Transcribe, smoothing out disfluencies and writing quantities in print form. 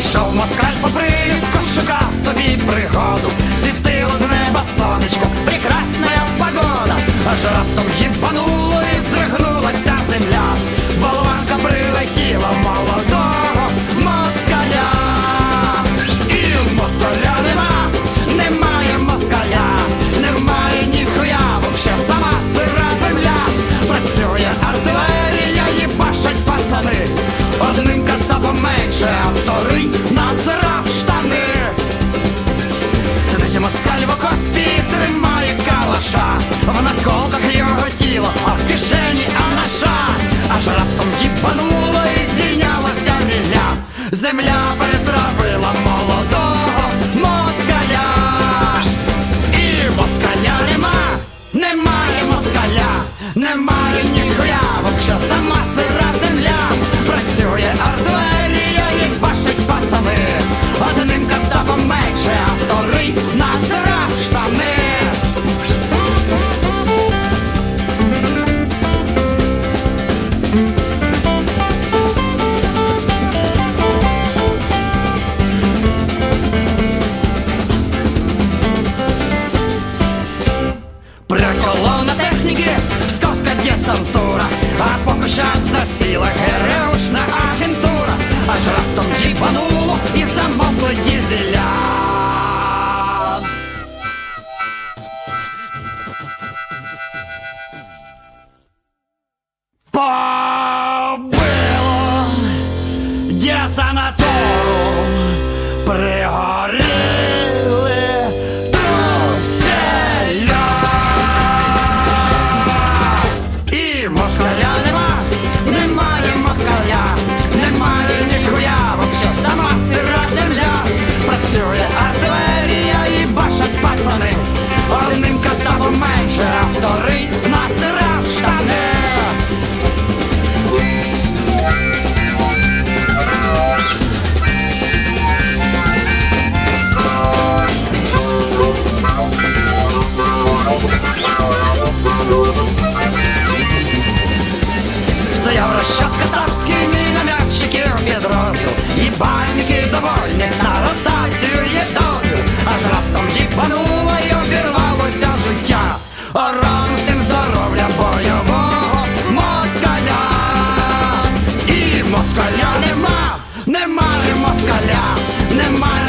Ішов москаль по приліску, шукав собі пригоду. Світило з неба сонечко, прекрасна погода. Аж раптом їбануло і здригнулася земля. Болванка прилетіла молодого москаля. І москаля немає москаля, немає ніхуя, вообще сама сира земля. Працює артилерія, їбашать пацани. Одним кацапом менше, а вторий насрав штани. Сидить москаль в окопі, тримає калаша. В наколках його тіло, а в кишені анаша. Аж раптом їбануло і здійнялася мілля. Земля перетравила молодого москаля. І москаля немає москаля, немає ніхуя, вообще сама сира земля. Працює артилерія, їбашать пацани. Одним кацапом менше, а вторий насрав штани. Приколона техніки, псковська десантура, а по кущах засіла ГРУшна агентура. Аж раптом їбануло і замовкли дізеля. Побило десанатуру, пригоріли труселя. І москаля немає москаля, немає ніхуя, вообще сама сира земля. Працює артилерія, їбашать пацани. Одним кацапом менше, а вторий насрав штани. Стояв розчет кацапський, мінометчиків підрозділ. І бальники довольні, на ротацію є дозвіл. Аж раптом їбануло і обірвалося життя. Разом з тим здоров'я бойового москаля. І москаля немає москаля, немає